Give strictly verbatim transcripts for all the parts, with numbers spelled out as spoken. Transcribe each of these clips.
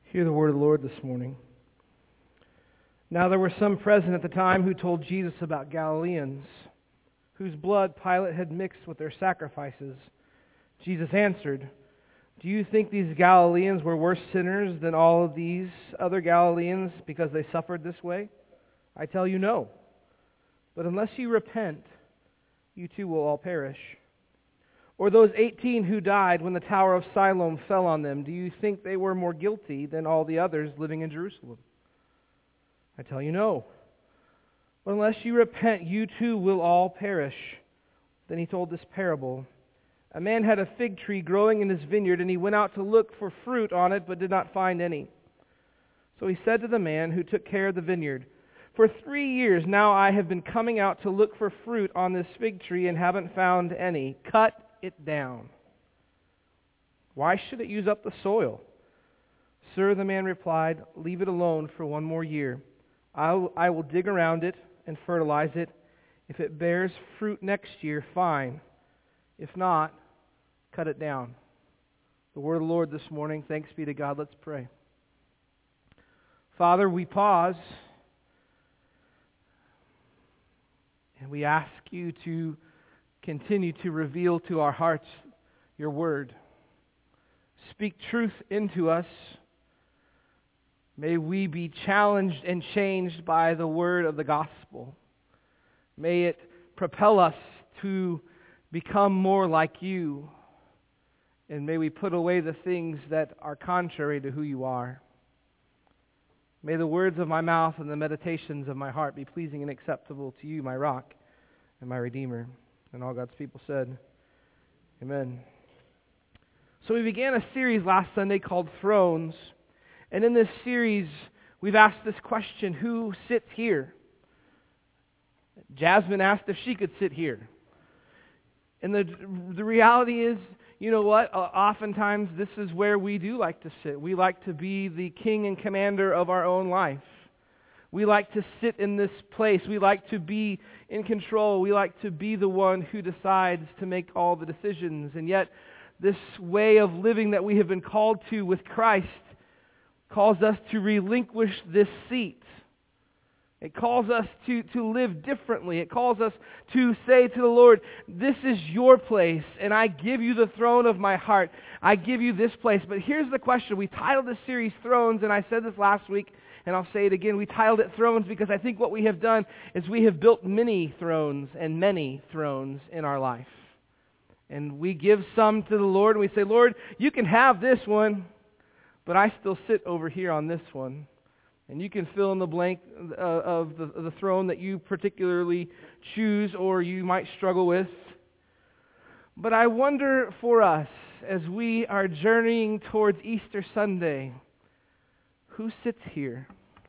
Hear the word of the Lord this morning. Now there were some present at the time who told Jesus about Galileans, whose blood Pilate had mixed with their sacrifices. Jesus answered, "Do you think these Galileans were worse sinners than all of these other Galileans because they suffered this way? I tell you no. But unless you repent, you too will all perish. Or those eighteen who died when the Tower of Siloam fell on them, do you think they were more guilty than all the others living in Jerusalem? I tell you no. But unless you repent, you too will all perish." Then he told this parable. A man had a fig tree growing in his vineyard, and he went out to look for fruit on it, but did not find any. So he said to the man who took care of the vineyard, "For three years now I have been coming out to look for fruit on this fig tree and haven't found any. Cut it down. Why should it use up the soil?" "Sir," the man replied, "leave it alone for one more year. I'll, I will dig around it and fertilize it. If it bears fruit next year, fine. If not, cut it down." The word of the Lord this morning. Thanks be to God. Let's pray. Father, we pause and we ask you to continue to reveal to our hearts your word. Speak truth into us. May we be challenged and changed by the word of the gospel. May it propel us to become more like you. And may we put away the things that are contrary to who you are. May the words of my mouth and the meditations of my heart be pleasing and acceptable to you, my rock and my redeemer. And all God's people said, amen. So we began a series last Sunday called Thrones. And in this series, we've asked this question: who sits here? Jasmine asked if she could sit here. And the, the reality is, you know what? Uh, oftentimes this is where we do like to sit. We like to be the king and commander of our own life. We like to sit in this place. We like to be in control. We like to be the one who decides to make all the decisions. And yet, this way of living that we have been called to with Christ calls us to relinquish this seat. It calls us to, to live differently. It calls us to say to the Lord, "This is your place, and I give you the throne of my heart. I give you this place." But here's the question. We titled this series Thrones, and I said this last week, and I'll say it again. We titled it Thrones because I think what we have done is we have built many thrones and many thrones in our life. And we give some to the Lord, and we say, "Lord, you can have this one, but I still sit over here on this one." And you can fill in the blank uh, of, the, of the throne that you particularly choose or you might struggle with. But I wonder for us, as we are journeying towards Easter Sunday, who sits here?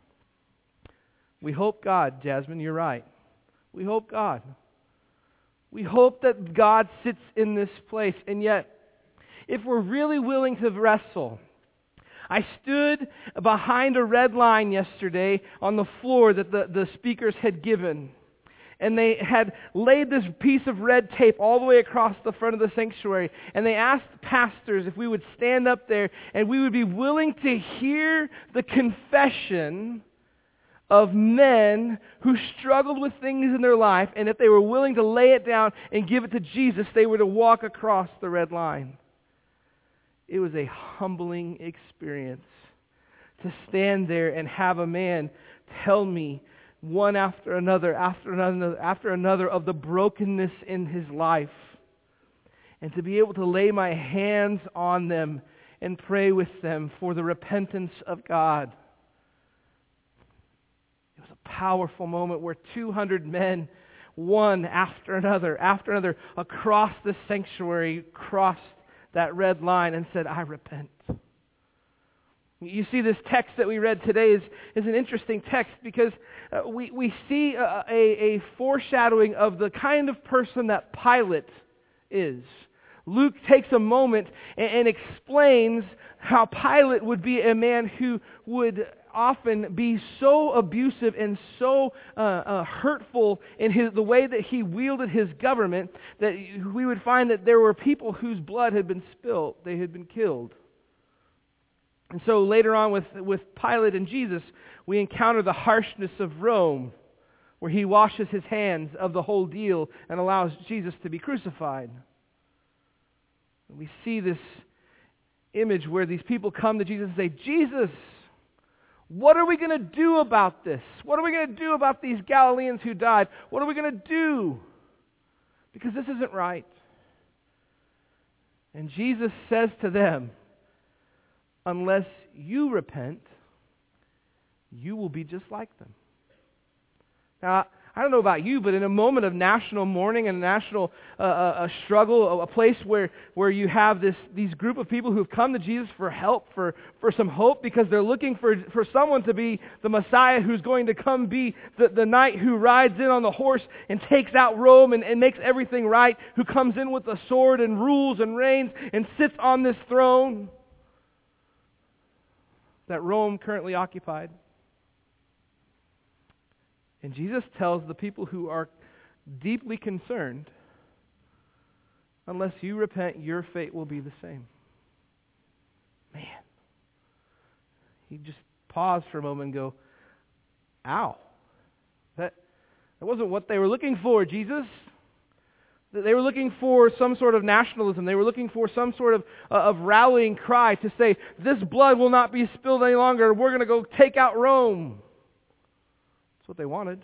We hope God, Jasmine, you're right. We hope God. We hope that God sits in this place. And yet, if we're really willing to wrestle, I stood behind a red line yesterday on the floor that the, the speakers had given. And they had laid this piece of red tape all the way across the front of the sanctuary. And they asked pastors if we would stand up there and we would be willing to hear the confession of men who struggled with things in their life. And if they were willing to lay it down and give it to Jesus, they were to walk across the red line. It was a humbling experience to stand there and have a man tell me one after another, after another, after another of the brokenness in his life. And to be able to lay my hands on them and pray with them for the repentance of God. It was a powerful moment where two hundred men, one after another, after another, across the sanctuary, crossed that red line and said, "I repent." You see, this text that we read today is, is an interesting text because uh, we, we see a, a, a foreshadowing of the kind of person that Pilate is. Luke takes a moment and, and explains how Pilate would be a man who would often be so abusive and so uh, uh, hurtful in his, the way that he wielded his government that we would find that there were people whose blood had been spilled, they had been killed. And so later on with, with Pilate and Jesus, we encounter the harshness of Rome, where he washes his hands of the whole deal and allows Jesus to be crucified. We see this image where these people come to Jesus and say, Jesus, what are we going to do about this? What are we going to do about these Galileans who died? What are we going to do? Because this isn't right. And Jesus says to them, unless you repent, you will be just like them. Now, I don't know about you, but in a moment of national mourning and national uh, a struggle, a place where, where you have this these group of people who've come to Jesus for help, for, for some hope, because they're looking for, for someone to be the Messiah who's going to come be the, the knight who rides in on the horse and takes out Rome and, and makes everything right, who comes in with a sword and rules and reigns and sits on this throne that Rome currently occupied. And Jesus tells the people who are deeply concerned, unless you repent, your fate will be the same. Man. He just paused for a moment and go, ow. That, that wasn't what they were looking for, Jesus. They were looking for some sort of nationalism. They were looking for some sort of, uh, of rallying cry to say, this blood will not be spilled any longer. We're going to go take out Rome. That's what they wanted.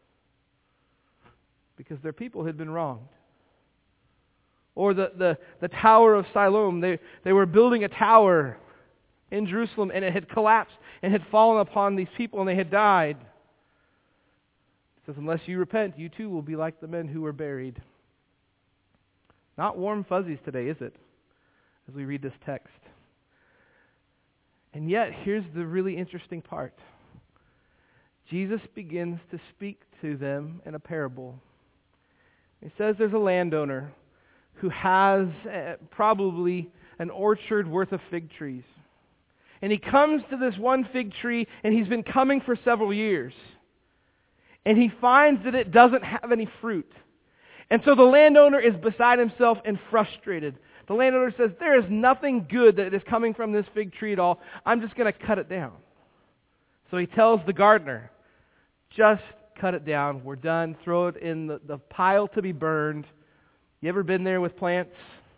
Because their people had been wronged. Or the, the, the Tower of Siloam. They, they were building a tower in Jerusalem and it had collapsed and had fallen upon these people and they had died. It says, unless you repent, you too will be like the men who were buried. Not warm fuzzies today, is it? As we read this text. And yet, here's the really interesting part. Jesus begins to speak to them in a parable. He says there's a landowner who has uh, probably an orchard worth of fig trees. And he comes to this one fig tree, and he's been coming for several years. And he finds that it doesn't have any fruit. And so the landowner is beside himself and frustrated. The landowner says, there is nothing good that is coming from this fig tree at all. I'm just going to cut it down. So he tells the gardener, just cut it down. We're done. Throw it in the, the pile to be burned. You ever been there with plants?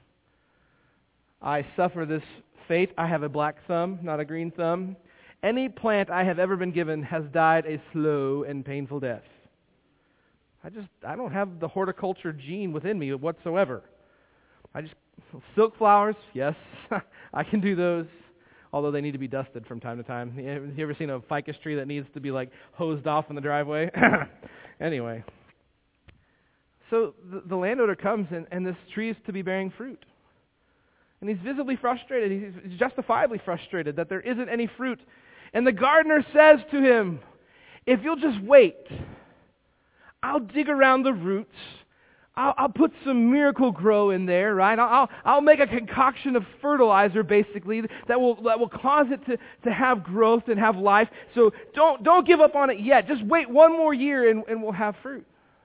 I suffer this fate. I have a black thumb, not a green thumb. Any plant I have ever been given has died a slow and painful death. I just, I don't have the horticulture gene within me whatsoever. I just, silk flowers, yes, I can do those, although they need to be dusted from time to time. You ever seen a ficus tree that needs to be like hosed off in the driveway? Anyway. So the, the landowner comes and, and this tree is to be bearing fruit. And he's visibly frustrated. He's justifiably frustrated that there isn't any fruit. And the gardener says to him, if you'll just wait, I'll dig around the roots. I'll, I'll put some Miracle Grow in there, right? I'll, I'll make a concoction of fertilizer, basically, that will that will cause it to, to have growth and have life. So don't don't give up on it yet. Just wait one more year and, and we'll have fruit.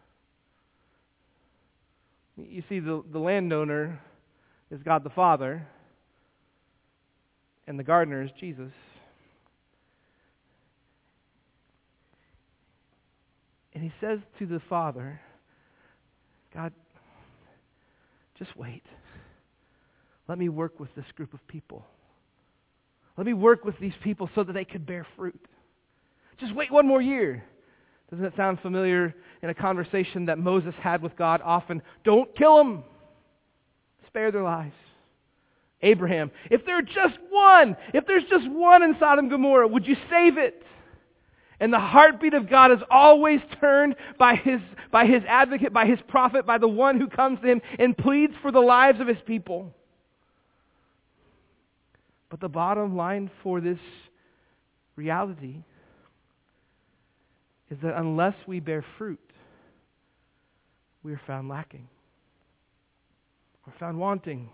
You see, the, the landowner is God the Father, and the gardener is Jesus. And he says to the Father, God, just wait. Let me work with this group of people. Let me work with these people so that they could bear fruit. Just wait one more year. Doesn't it sound familiar in a conversation that Moses had with God often? Don't kill them. Spare their lives. Abraham, if there's just one, if there's just one in Sodom and Gomorrah, would you save it? And the heartbeat of God is always turned by His, by His advocate, by His prophet, by the one who comes to Him and pleads for the lives of His people. But the bottom line for this reality is that unless we bear fruit, we are found lacking. We're found wanting.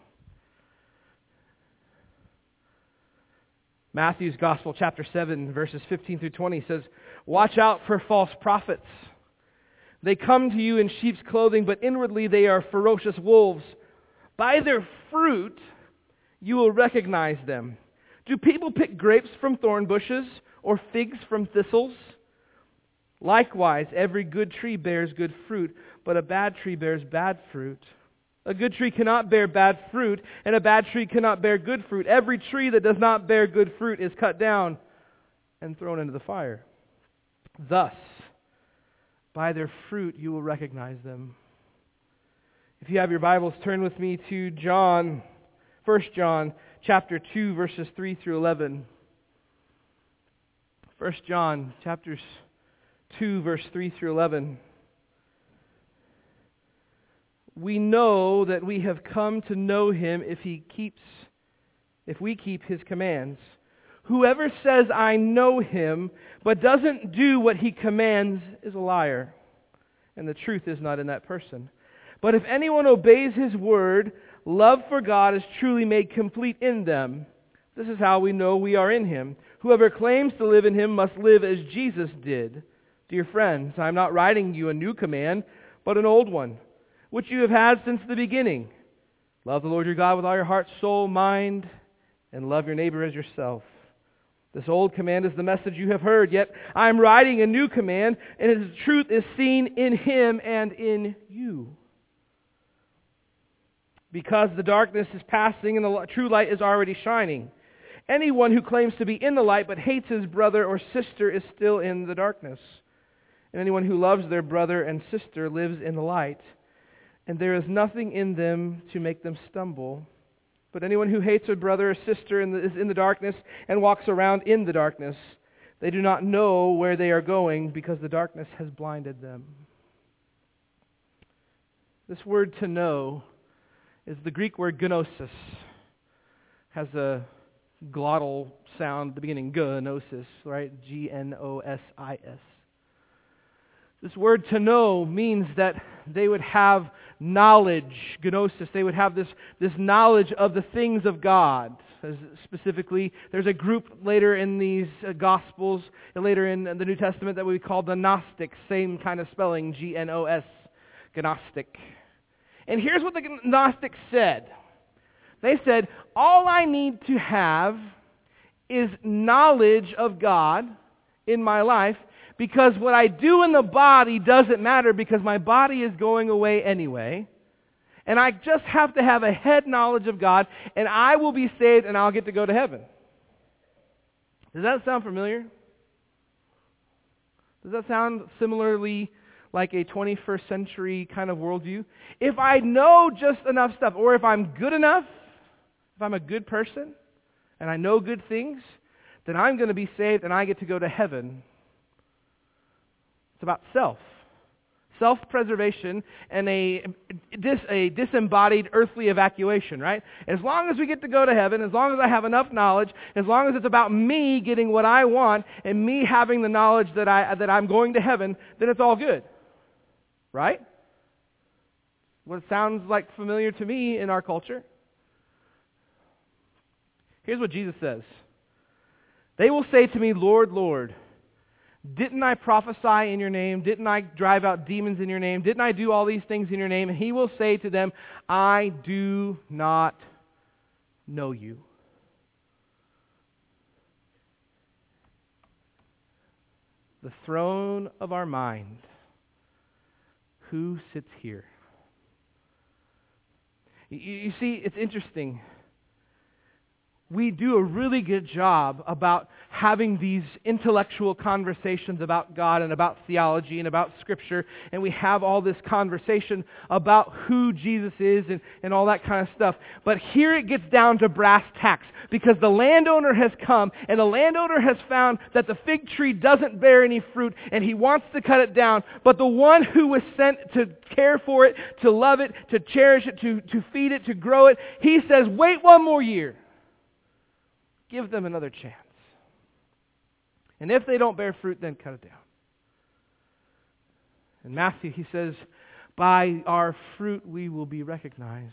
Matthew's Gospel, chapter seven, verses fifteen through twenty says, watch out for false prophets. They come to you in sheep's clothing, but inwardly they are ferocious wolves. By their fruit you will recognize them. Do people pick grapes from thorn bushes or figs from thistles? Likewise, every good tree bears good fruit, but a bad tree bears bad fruit. A good tree cannot bear bad fruit, and a bad tree cannot bear good fruit. Every tree that does not bear good fruit is cut down and thrown into the fire. Thus, by their fruit you will recognize them. If you have your Bibles, turn with me to John, First John chapter two, verses three through eleven. First John chapters two, verse three through eleven. We know that we have come to know Him if He keeps, if we keep His commands. Whoever says, I know Him, but doesn't do what He commands is a liar, and the truth is not in that person. But if anyone obeys His word, love for God is truly made complete in them. This is how we know we are in Him. Whoever claims to live in Him must live as Jesus did. Dear friends, I am not writing you a new command, but an old one, which you have had since the beginning. Love the Lord your God with all your heart, soul, mind, and love your neighbor as yourself. This old command is the message you have heard, yet I am writing a new command, and its truth is seen in Him and in you. Because the darkness is passing and the true light is already shining. Anyone who claims to be in the light but hates his brother or sister is still in the darkness. And anyone who loves their brother and sister lives in the light, and there is nothing in them to make them stumble. But anyone who hates a brother or sister is in the darkness and walks around in the darkness. They do not know where they are going because the darkness has blinded them. This word to know is the Greek word gnosis. Has a glottal sound at the beginning, gnosis, right? G N O S I S. This word to know means that they would have knowledge, gnosis. They would have this, this knowledge of the things of God. As specifically, there's a group later in these uh, Gospels, and later in the New Testament that we call the Gnostics, same kind of spelling, G N O S, Gnostic. And here's what the Gnostics said. They said, all I need to have is knowledge of God in my life, because what I do in the body doesn't matter because my body is going away anyway. And I just have to have a head knowledge of God, and I will be saved and I'll get to go to heaven. Does that sound familiar? Does that sound similarly like a twenty-first century kind of worldview? If I know just enough stuff, or if I'm good enough, if I'm a good person, and I know good things, then I'm going to be saved and I get to go to heaven. It's about self. Self-preservation and a, dis, a disembodied earthly evacuation, right? As long as we get to go to heaven, as long as I have enough knowledge, as long as it's about me getting what I want and me having the knowledge that, I, that I'm going to heaven, then it's all good. Right? What sounds like familiar to me in our culture. Here's what Jesus says. They will say to me, Lord, Lord, didn't I prophesy in your name? Didn't I drive out demons in your name? Didn't I do all these things in your name? And He will say to them, I do not know you. The throne of our mind. Who sits here? You, you see, it's interesting. We do a really good job about having these intellectual conversations about God and about theology and about Scripture, and we have all this conversation about who Jesus is and, and all that kind of stuff. But here it gets down to brass tacks, because the landowner has come, and the landowner has found that the fig tree doesn't bear any fruit, and he wants to cut it down. But the one who was sent to care for it, to love it, to cherish it, to, to feed it, to grow it, he says, wait one more year. Give them another chance. And if they don't bear fruit, then cut it down. In Matthew, he says, by our fruit we will be recognized.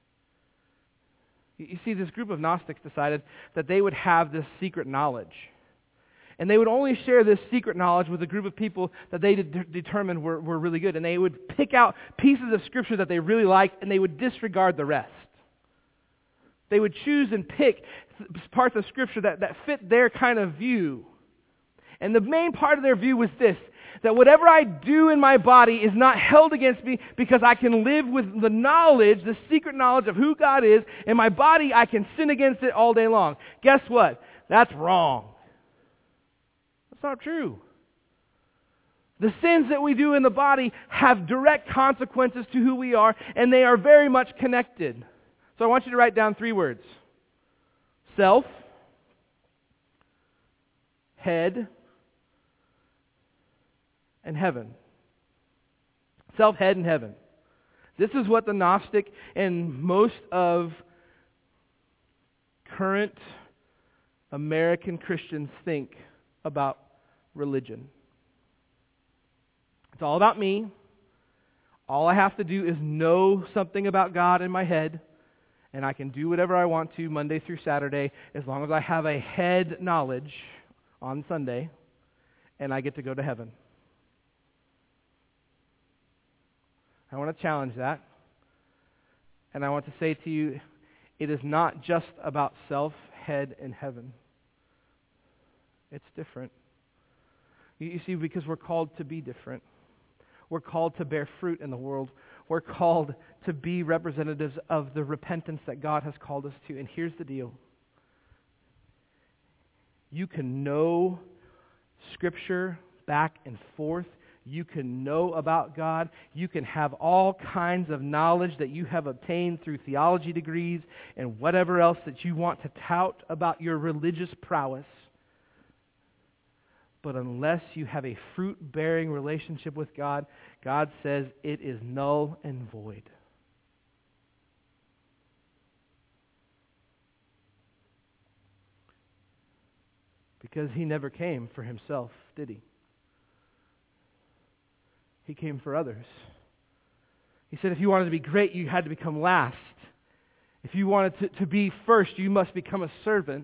You see, this group of Gnostics decided that they would have this secret knowledge. And they would only share this secret knowledge with a group of people that they de- determined were, were really good. And they would pick out pieces of Scripture that they really liked, and they would disregard the rest. They would choose and pick parts of Scripture that, that fit their kind of view. And the main part of their view was this, that whatever I do in my body is not held against me because I can live with the knowledge, the secret knowledge of who God is. In my body, I can sin against it all day long. Guess what? That's wrong. That's not true. The sins that we do in the body have direct consequences to who we are, and they are very much connected. So I want you to write down three words. Self, head, and heaven. Self, head, and heaven. This is what the Gnostic and most of current American Christians think about religion. It's all about me. All I have to do is know something about God in my head, and I can do whatever I want to Monday through Saturday as long as I have a head knowledge on Sunday, and I get to go to heaven. I want to challenge that, and I want to say to you, it is not just about self, head, and heaven. It's different. You, you see, because we're called to be different. We're called to bear fruit in the world. We're called to be representatives of the repentance that God has called us to. And here's the deal. You can know Scripture back and forth. You can know about God. You can have all kinds of knowledge that you have obtained through theology degrees and whatever else that you want to tout about your religious prowess. But unless you have a fruit-bearing relationship with God, God says it is null and void. Because He never came for Himself, did He? He came for others. He said if you wanted to be great, you had to become last. If you wanted to, to be first, you must become a servant.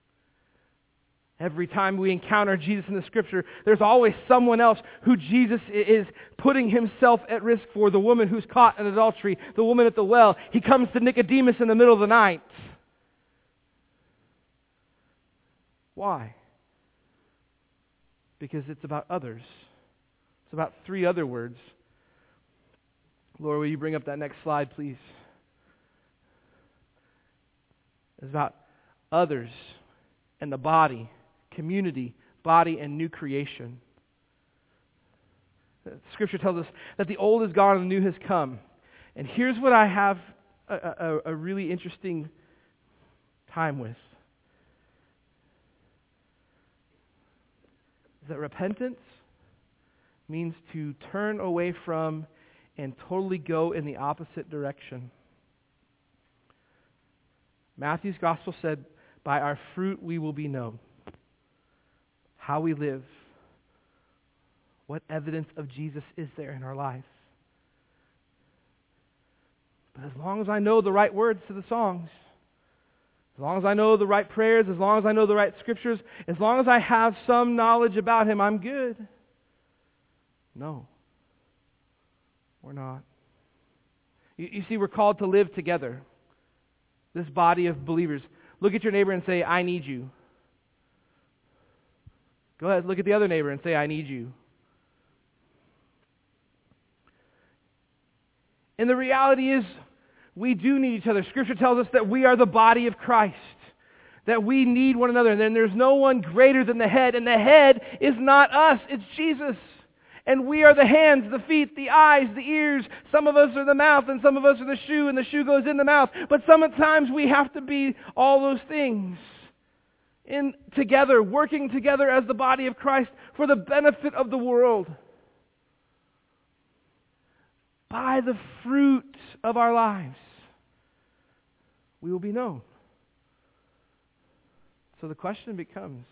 Every time we encounter Jesus in the Scripture, there's always someone else who Jesus is putting Himself at risk for. The woman who's caught in adultery, the woman at the well. He comes to Nicodemus in the middle of the night. Why? Because it's about others. It's about three other words. Laura, will you bring up that next slide, please? It's about others and the body. Community, body, and new creation. Scripture tells us that the old is gone and the new has come. And here's what I have a, a, a really interesting time with. That repentance means to turn away from and totally go in the opposite direction. Matthew's gospel said, by our fruit we will be known. How we live. What evidence of Jesus is there in our life? But as long as I know the right words to the songs, as long as I know the right prayers, as long as I know the right scriptures, as long as I have some knowledge about Him, I'm good. No. We're not. You, you see, we're called to live together. This body of believers. Look at your neighbor and say, I need you. Go ahead, look at the other neighbor and say, I need you. And the reality is, we do need each other. Scripture tells us that we are the body of Christ, that we need one another, and then there's no one greater than the head, and the head is not us, it's Jesus. And we are the hands, the feet, the eyes, the ears. Some of us are the mouth, and some of us are the shoe, and the shoe goes in the mouth. But sometimes we have to be all those things. In together, working together as the body of Christ for the benefit of the world. By the fruit of our lives, we will be known. So the question becomes,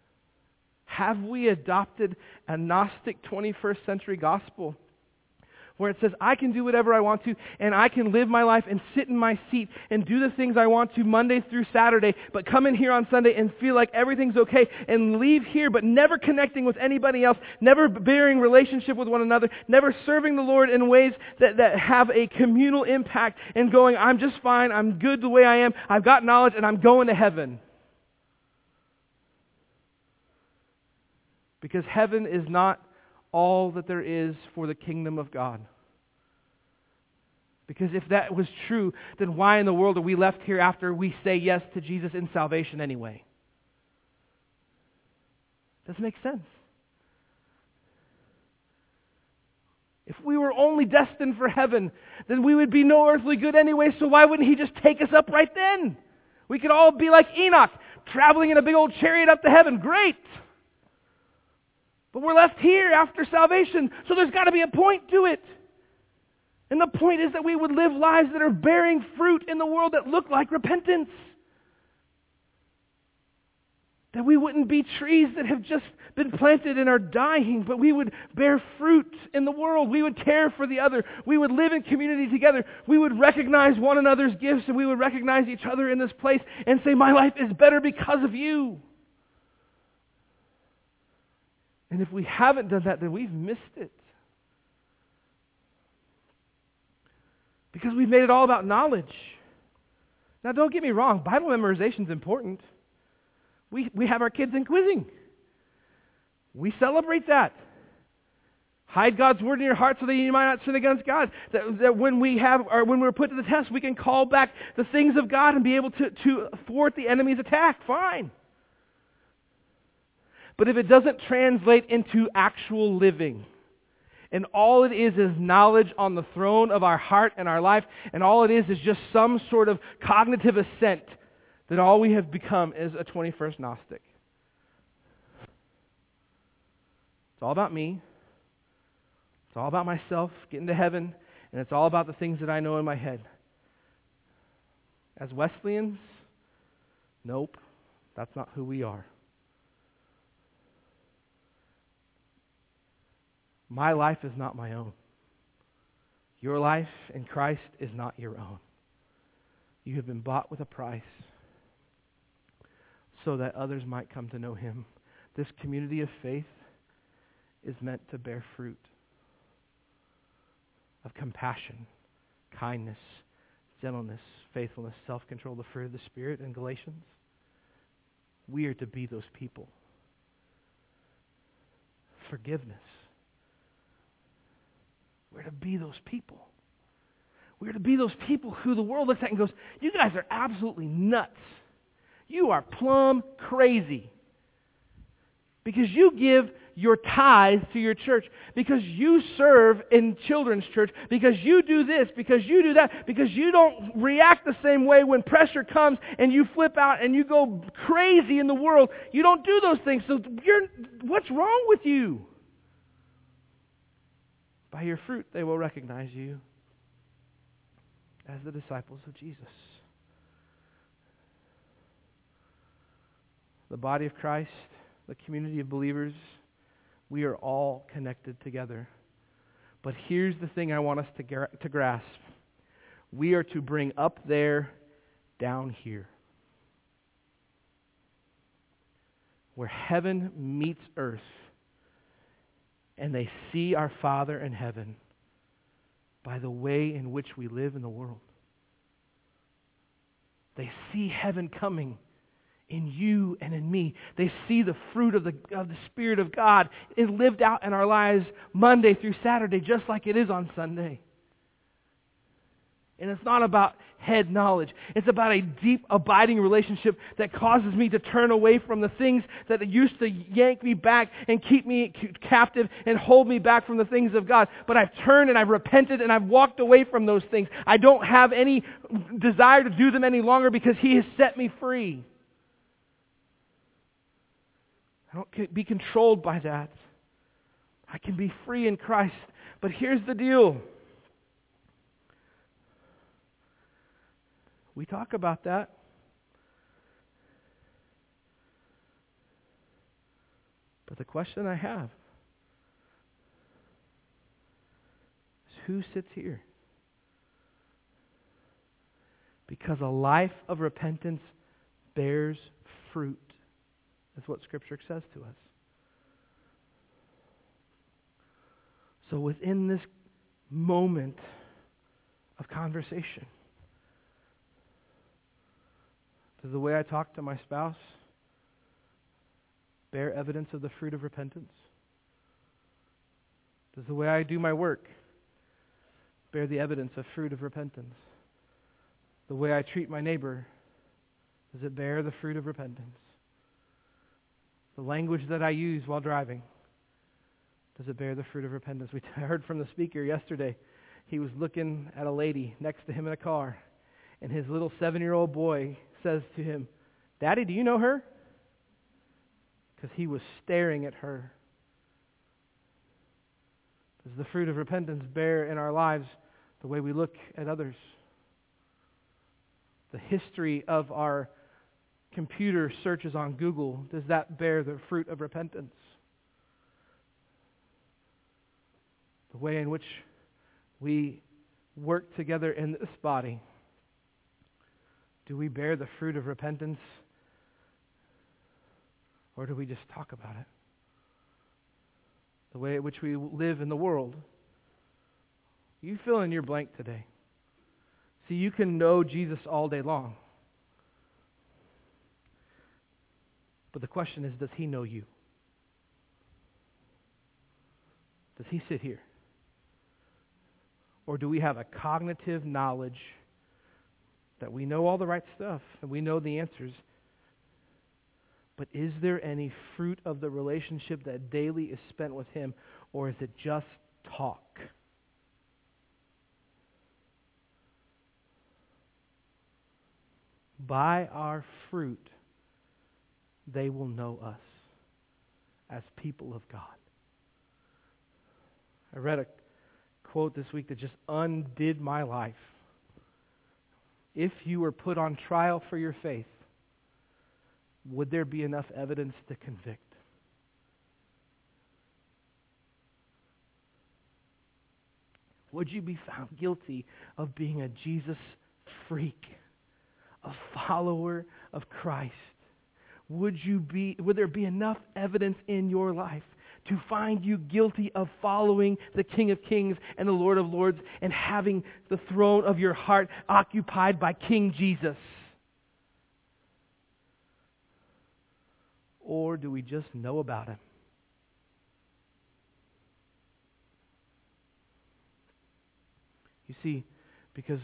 have we adopted a Gnostic twenty-first century gospel where it says I can do whatever I want to, and I can live my life and sit in my seat and do the things I want to Monday through Saturday, but come in here on Sunday and feel like everything's okay, and leave here but never connecting with anybody else, never bearing relationship with one another, never serving the Lord in ways that, that have a communal impact, and going, I'm just fine, I'm good the way I am, I've got knowledge, and I'm going to heaven. Because heaven is not all that there is for the kingdom of God. Because if that was true, then why in the world are we left here after we say yes to Jesus in salvation anyway? Doesn't make sense. If we were only destined for heaven, then we would be no earthly good anyway, so why wouldn't He just take us up right then? We could all be like Enoch, traveling in a big old chariot up to heaven. Great! But we're left here after salvation, so there's got to be a point to it. And the point is that we would live lives that are bearing fruit in the world that look like repentance. That we wouldn't be trees that have just been planted and are dying, but we would bear fruit in the world. We would care for the other. We would live in community together. We would recognize one another's gifts, and we would recognize each other in this place and say, my life is better because of you. And if we haven't done that, then we've missed it. Because we've made it all about knowledge. Now, don't get me wrong, Bible memorization is important. We, we have our kids in quizzing. We celebrate that. Hide God's word in your heart so that you might not sin against God. That, that when we have, or when we're put to the test, we can call back the things of God and be able to, to thwart the enemy's attack. Fine. But if it doesn't translate into actual living, and all it is is knowledge on the throne of our heart and our life, and all it is is just some sort of cognitive assent, then all we have become is a twenty-first Gnostic. It's all about me. It's all about myself getting to heaven, and it's all about the things that I know in my head. As Wesleyans, nope, that's not who we are. My life is not my own. Your life in Christ is not your own. You have been bought with a price so that others might come to know Him. This community of faith is meant to bear fruit of compassion, kindness, gentleness, faithfulness, self-control, the fruit of the Spirit in Galatians. We are to be those people. Forgiveness. We're to be those people. We're to be those people who the world looks at and goes, you guys are absolutely nuts. You are plumb crazy. Because you give your tithes to your church, because you serve in children's church, because you do this, because you do that, because you don't react the same way when pressure comes and you flip out and you go crazy in the world. You don't do those things. So you're, what's wrong with you? By your fruit they will recognize you as the disciples of Jesus. The body of Christ, the community of believers, we are all connected together. But here's the thing I want us to, gra- to grasp. We are to bring up there, down here. Where heaven meets earth. And they see our Father in heaven by the way in which we live in the world. They see heaven coming in you and in me. They see the fruit of the, of the Spirit of God is lived out in our lives Monday through Saturday, just like it is on Sunday. And it's not about head knowledge. It's about a deep, abiding relationship that causes me to turn away from the things that used to yank me back and keep me captive and hold me back from the things of God. But I've turned and I've repented and I've walked away from those things. I don't have any desire to do them any longer because He has set me free. I don't be controlled by that. I can be free in Christ. But here's the deal. We talk about that. But the question I have is, who sits here? Because a life of repentance bears fruit. That's what Scripture says to us. So within this moment of conversation, does the way I talk to my spouse bear evidence of the fruit of repentance? Does the way I do my work bear the evidence of fruit of repentance? The way I treat my neighbor, does it bear the fruit of repentance? The language that I use while driving, does it bear the fruit of repentance? We heard from the speaker yesterday. He was looking at a lady next to him in a car, and his little seven-year-old boy says to him, "Daddy, do you know her?" Because he was staring at her. Does the fruit of repentance bear in our lives the way we look at others? The history of our computer searches on Google, does that bear the fruit of repentance? The way in which we work together in this body, do we bear the fruit of repentance? Or do we just talk about it? The way in which we live in the world. You fill in your blank today. See, you can know Jesus all day long. But the question is, does He know you? Does He sit here? Or do we have a cognitive knowledge that we know all the right stuff and we know the answers? But is there any fruit of the relationship that daily is spent with Him, or is it just talk? By our fruit, they will know us as people of God. I read a quote this week that just undid my life. If you were put on trial for your faith, would there be enough evidence to convict? Would you be found guilty of being a Jesus freak, a follower of Christ? Would you be? Would there be enough evidence in your life to find you guilty of following the King of Kings and the Lord of Lords and having the throne of your heart occupied by King Jesus? Or do we just know about Him? You see, because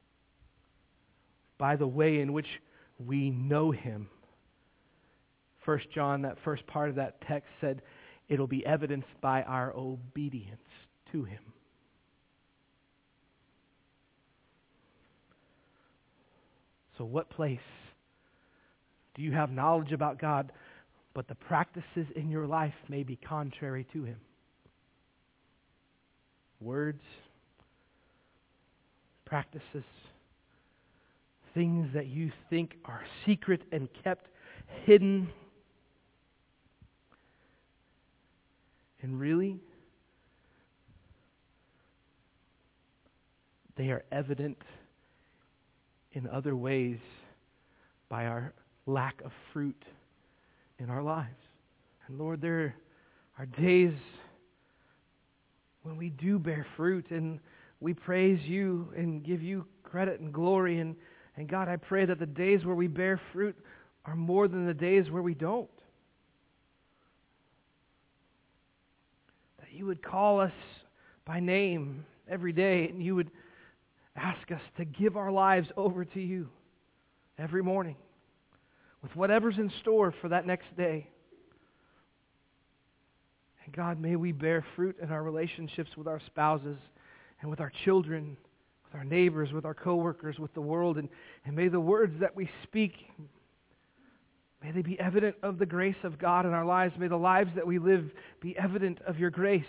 by the way in which we know Him, First John, that first part of that text said, it'll be evidenced by our obedience to Him. So what place do you have knowledge about God, but the practices in your life may be contrary to Him? Words, practices, things that you think are secret and kept hidden. And really, they are evident in other ways by our lack of fruit in our lives. And Lord, there are days when we do bear fruit and we praise You and give You credit and glory. And, and God, I pray that the days where we bear fruit are more than the days where we don't. You would call us by name every day, and You would ask us to give our lives over to You every morning with whatever's in store for that next day. And God, may we bear fruit in our relationships with our spouses and with our children, with our neighbors, with our coworkers, with the world, and, and may the words that we speak, may they be evident of the grace of God in our lives. May the lives that we live be evident of Your grace.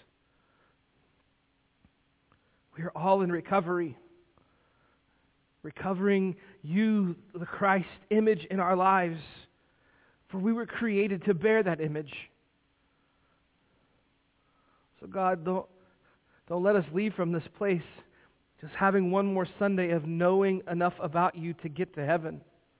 We are all in recovery. Recovering You, the Christ image in our lives. For we were created to bear that image. So God, don't, Don't let us leave from this place just having one more Sunday of knowing enough about you to get to heaven.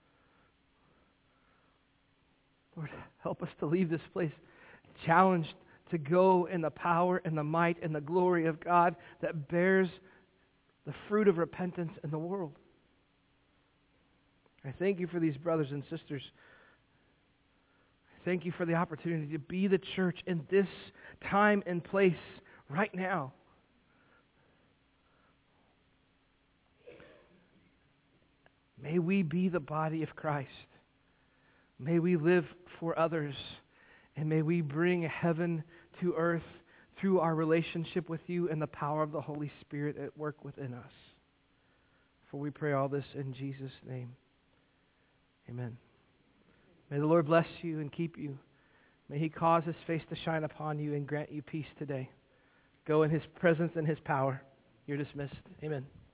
Lord, help us to leave this place challenged to go in the power and the might and the glory of God that bears the fruit of repentance in the world. I thank you for these brothers and sisters. I thank you for the opportunity to be the church in this time and place right now. May we be the body of Christ. May we live for others. And may we bring heaven to earth through our relationship with you and the power of the Holy Spirit at work within us. For we pray all this in Jesus' name. Amen. May the Lord bless you and keep you. May He cause His face to shine upon you and grant you peace today. Go in His presence and His power. You're dismissed. Amen.